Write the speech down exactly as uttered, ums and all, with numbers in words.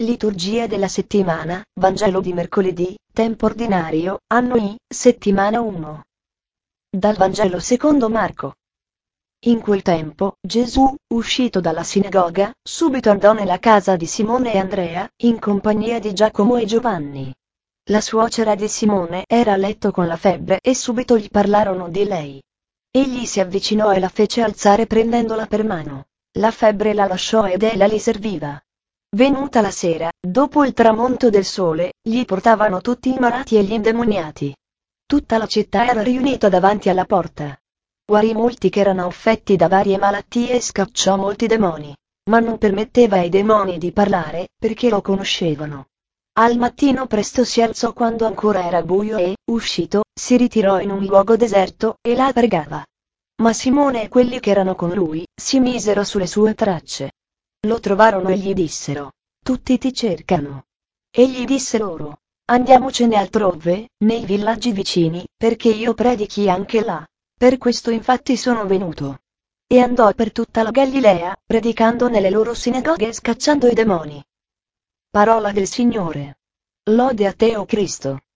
Liturgia della settimana, Vangelo di mercoledì, tempo ordinario, anno I, settimana uno. Dal Vangelo secondo Marco. In quel tempo, Gesù, uscito dalla sinagoga, subito andò nella casa di Simone e Andrea, in compagnia di Giacomo e Giovanni. La suocera di Simone era a letto con la febbre e subito gli parlarono di lei. Egli si avvicinò e la fece alzare prendendola per mano. La febbre la lasciò ed ella li serviva. Venuta la sera, dopo il tramonto del sole, gli portavano tutti i malati e gli indemoniati. Tutta la città era riunita davanti alla porta. Guarì molti che erano affetti da varie malattie e scacciò molti demoni. Ma non permetteva ai demoni di parlare, perché lo conoscevano. Al mattino presto si alzò quando ancora era buio e, uscito, si ritirò in un luogo deserto, e là pregava. Ma Simone e quelli che erano con lui, si misero sulle sue tracce. Lo trovarono e gli dissero: tutti ti cercano. Egli disse loro: andiamocene altrove, nei villaggi vicini, perché io predichi anche là. Per questo infatti sono venuto. E andò per tutta la Galilea, predicando nelle loro sinagoghe e scacciando i demoni. Parola del Signore. Lode a te, o Cristo.